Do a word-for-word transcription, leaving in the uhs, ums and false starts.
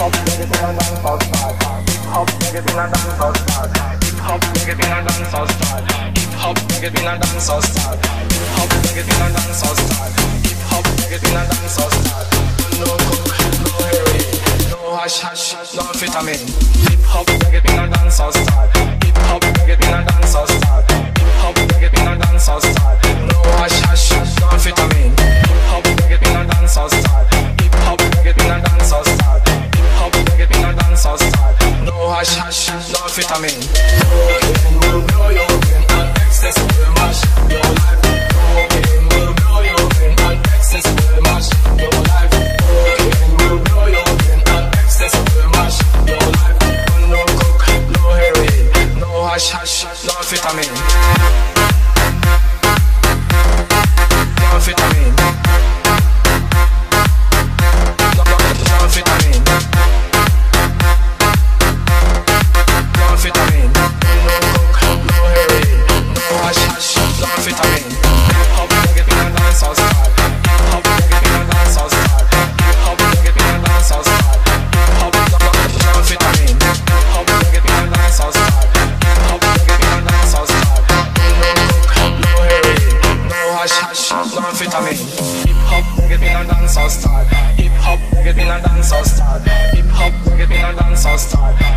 hop, reggaeton and dancehall style. Hip hop, reggaeton and dancehall style. Hip hop, reggaeton and dancehall style. Hip hop, reggaeton and dancehall style. Hip hop, reggaeton and dancehall style. Hip hop, reggaeton and dancehall style. No coke, no heroin, no hash hash, no amphetamine. Hip hop, reggaeton and dancehall style. Hip hop, reggaeton and dancehall style. Hip hop, reggaeton and dancehall style. No hash hash, no amphetamine. Hip hop, reggaeton and dancehall style. Hip hop, reggaeton and dancehall style. Hip hop, reggaeton and dancehall style. No hash hash, no amphetamine. Cocaine will blow your brain and excess will mash your life. Cocaine will blow your brain and excess will mash your life. Cocaine will blow your brain and excess will mash your life. No coke, no heroin, no hash hash, no amphetamine. No amphetamine. No, no, no amphetamine. No amphetamine. No coke, no heroin, no hash hash, no amphetamine. Hip hop, reggaeton and dancehall style. Hip hop, reggaeton and dancehall style. Hip hop, reggaeton and dancehall style. Hip hop, no, no, no amphetamine. Hip hop, reggaeton and dancehall style. Hip hop, reggaeton and dancehall style. No coke, no heroin, no hash hash, no amphetamine. Hip hop, reggaeton and dancehall style. Hip hop, reggaeton and dancehall style. Hip hop, reggaeton and dancehall style.